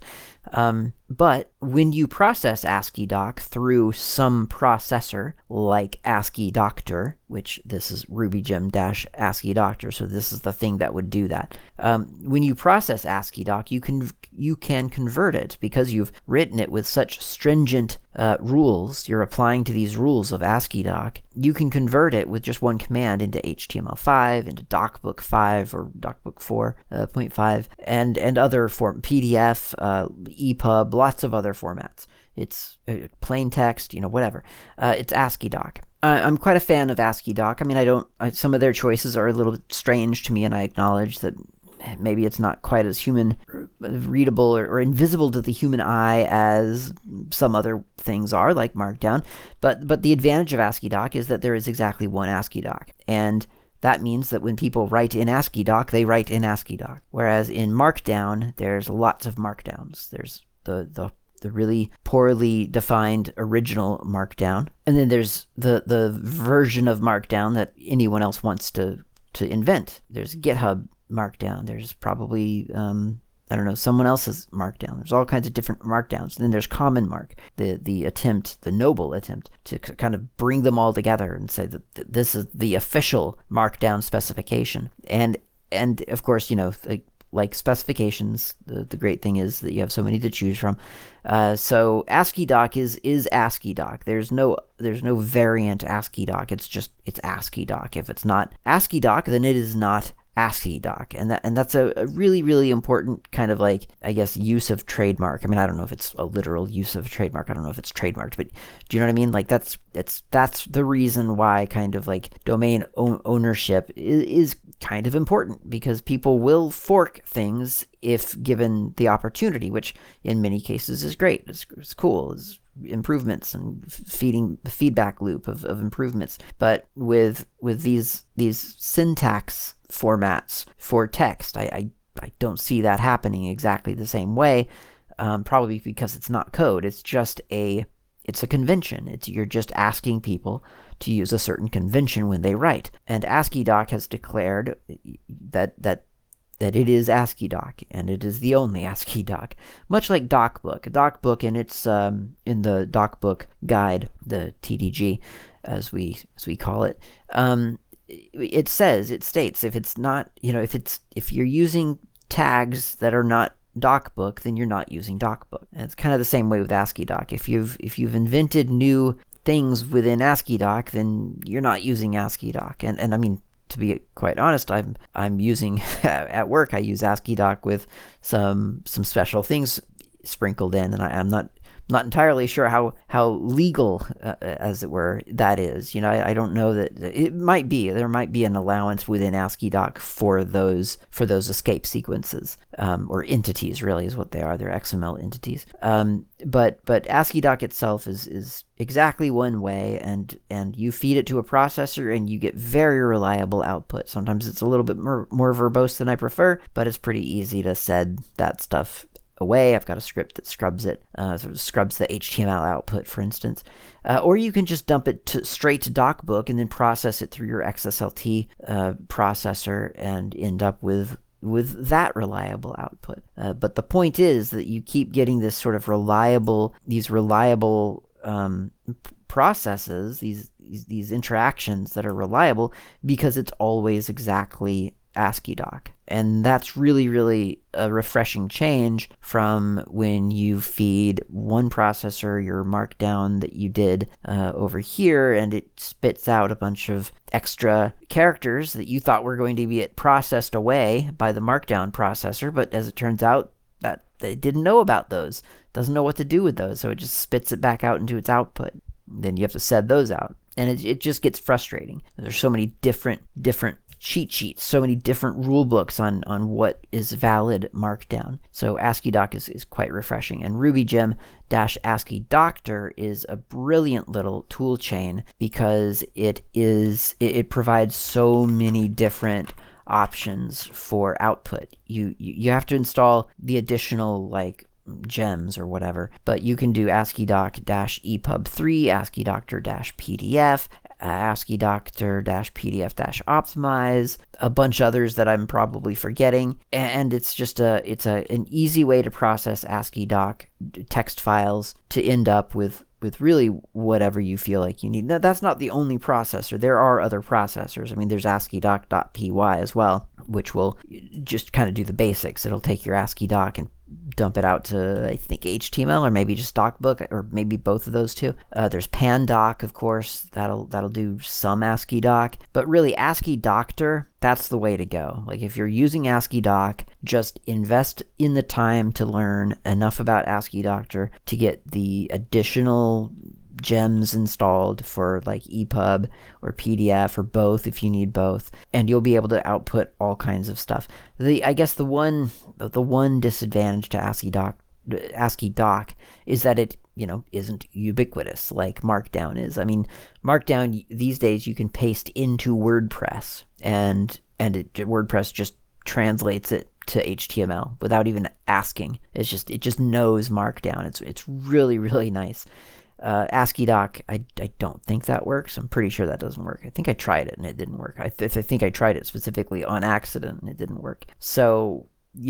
But when you process AsciiDoc through some processor like ASCII Doctor, which this is RubyGem-ASCII Doctor, so this is the thing that would do that. When you process AsciiDoc, you can convert it because you've written it with such stringent rules. You're applying to these rules of AsciiDoc. You can convert it with just one command into HTML5, into DocBook 5 or DocBook 4.5, and other PDF, EPUB, lots of other formats. It's plain text, whatever. It's AsciiDoc. I'm quite a fan of AsciiDoc. I mean, some of their choices are a little bit strange to me, and I acknowledge that maybe it's not quite as human readable or invisible to the human eye as some other things are, like Markdown. But the advantage of AsciiDoc is that there is exactly one AsciiDoc. And that means that when people write in AsciiDoc, they write in AsciiDoc. Whereas in Markdown, there's lots of Markdowns. There's the really poorly defined original Markdown. And then there's the version of Markdown that anyone else wants to invent. There's GitHub Markdown. There's probably, someone else's Markdown. There's all kinds of different Markdowns. And then there's Common Mark, the noble attempt to kind of bring them all together and say that this is the official Markdown specification. And of course, like specifications, the great thing is that you have so many to choose from. So AsciiDoc is AsciiDoc. There's no variant AsciiDoc. It's AsciiDoc. If it's not AsciiDoc, then it is not AsciiDoc, and that's a really, really important kind of use of trademark. I mean, I don't know if it's a literal use of trademark. I don't know if it's trademarked, but do you know what I mean? Like that's the reason why kind of domain ownership is kind of important, because people will fork things if given the opportunity, which in many cases is great. It's cool. It's improvements and feeding the feedback loop of improvements. But with these syntax formats for text, I don't see that happening exactly the same way, probably because it's not code. It's a convention. You're just asking people to use a certain convention when they write. And AsciiDoc has declared that it is AsciiDoc, and it is the only AsciiDoc. Much like DocBook. DocBook in its in the DocBook guide, the TDG, as we call it, it states if it's not, if you're using tags that are not DocBook, then you're not using DocBook. And it's kind of the same way with AsciiDoc. If you've invented new things within AsciiDoc, then you're not using AsciiDoc. And I mean, to be quite honest, I'm using at work. I use AsciiDoc with some special things sprinkled in, and I'm not entirely sure how legal, as it were, that is. I don't know that it might be. There might be an allowance within AsciiDoc for those escape sequences, or entities. Really, is what they are. They're XML entities. But AsciiDoc itself is exactly one way, and you feed it to a processor, and you get very reliable output. Sometimes it's a little bit more verbose than I prefer, but it's pretty easy to set that stuff away. I've got a script that scrubs it, scrubs the HTML output, for instance. Or you can just dump it straight to DocBook and then process it through your XSLT processor and end up with that reliable output. But the point is that you keep getting this sort of reliable processes, these interactions that are reliable, because it's always exactly AsciiDoc. And that's really, really a refreshing change from when you feed one processor your Markdown that you did over here, and it spits out a bunch of extra characters that you thought were going to get processed away by the Markdown processor, but as it turns out, that they didn't know about those, doesn't know what to do with those, so it just spits it back out into its output. Then you have to sed those out, and it just gets frustrating. There's so many different cheat sheets, so many different rule books on what is valid Markdown. So AsciiDoc is quite refreshing. And RubyGem-ASCII Doctor is a brilliant little tool chain, because it provides so many different options for output. You have to install the additional gems or whatever. But you can do ASCII-doc-EPUB3, ASCII-Doctor-PDF, ASCII-Doctor-PDF-Optimize, a bunch others that I'm probably forgetting. And it's just an easy way to process ASCII doc text files to end up with really whatever you feel like you need. Now, that's not the only processor. There are other processors. I mean, there's ASCII-doc.py as well, which will just kind of do the basics. It'll take your ASCII doc and dump it out to, I think, HTML or maybe just DocBook, or maybe both of those two. There's Pandoc, of course. That'll do some ASCII doc, but really ASCII Doctor, that's the way to go. Like, if you're using ASCII doc, just invest in the time to learn enough about ASCII Doctor to get the additional gems installed for like EPUB or PDF or both if you need both, and you'll be able to output all kinds of stuff. I guess the one disadvantage to ASCII doc is that it isn't ubiquitous like Markdown is. I mean, Markdown these days you can paste into WordPress, and WordPress just translates it to HTML without even asking. It just knows Markdown. It's really, really nice. ASCII doc, I don't think that works. I'm pretty sure that doesn't work. I think I tried it and it didn't work. I think I tried it specifically on accident and it didn't work. So,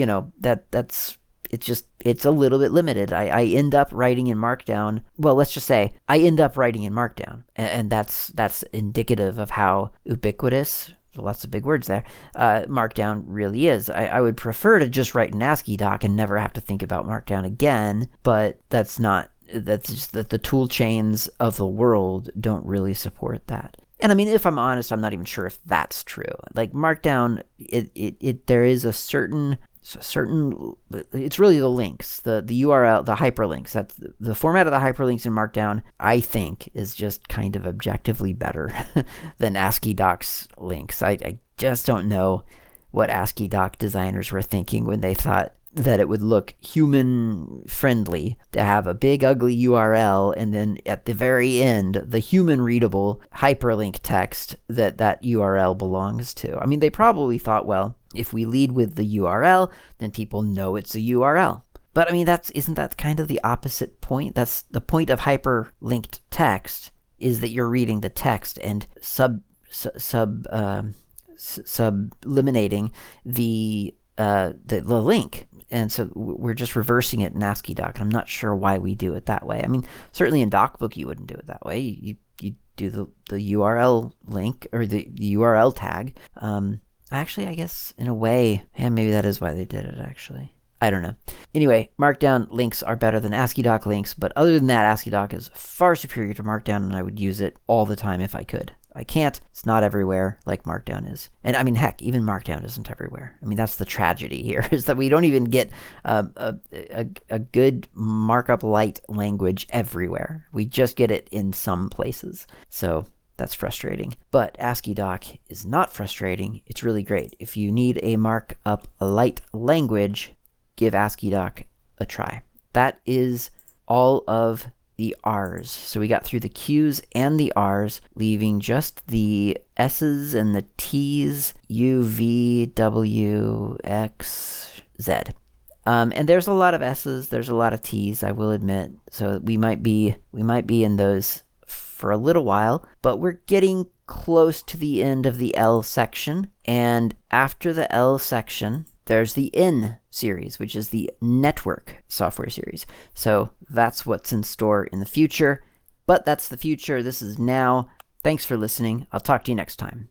it's a little bit limited. I end up writing in Markdown. Well, let's just say I end up writing in Markdown, and that's indicative of how ubiquitous, lots of big words there, Markdown really is. I would prefer to just write in ASCII doc and never have to think about Markdown again, but that's just that the tool chains of the world don't really support that. And I mean, if I'm honest, I'm not even sure if that's true. Like Markdown, there is a certain, it's really the links, the URL, the hyperlinks. That's the format of the hyperlinks in Markdown, I think, is just kind of objectively better than ASCII doc's links. I just don't know what ASCII doc designers were thinking when they thought that it would look human friendly to have a big ugly URL and then at the very end the human readable hyperlink text that URL belongs to. I mean, they probably thought, well, if we lead with the URL, then people know it's a URL. But I mean, isn't that kind of the opposite point? That's the point of hyperlinked text, is that you're reading the text and subliminating the link. And so we're just reversing it in ASCII doc. I'm not sure why we do it that way. I mean, certainly in DocBook you wouldn't do it that way. You do the URL link or the URL tag. Actually, I guess in a way, maybe that is why they did it, actually. I don't know. Anyway, Markdown links are better than ASCII doc links, but other than that, ASCII doc is far superior to Markdown, and I would use it all the time if I could. I can't. It's not everywhere like Markdown is. And I mean, heck, even Markdown isn't everywhere. I mean, that's the tragedy here, is that we don't even get a good markup light language everywhere. We just get it in some places. So that's frustrating. But ASCII doc is not frustrating. It's really great. If you need a markup light language, give ASCII doc a try. That is all of the R's. So we got through the Q's and the R's, leaving just the S's and the T's, U, V, W, X, Z. And there's a lot of S's, there's a lot of T's, I will admit. So we might be in those for a little while, but we're getting close to the end of the L section. And after the L section, there's the N series, which is the network software series. So that's what's in store in the future. But that's the future. This is now. Thanks for listening. I'll talk to you next time.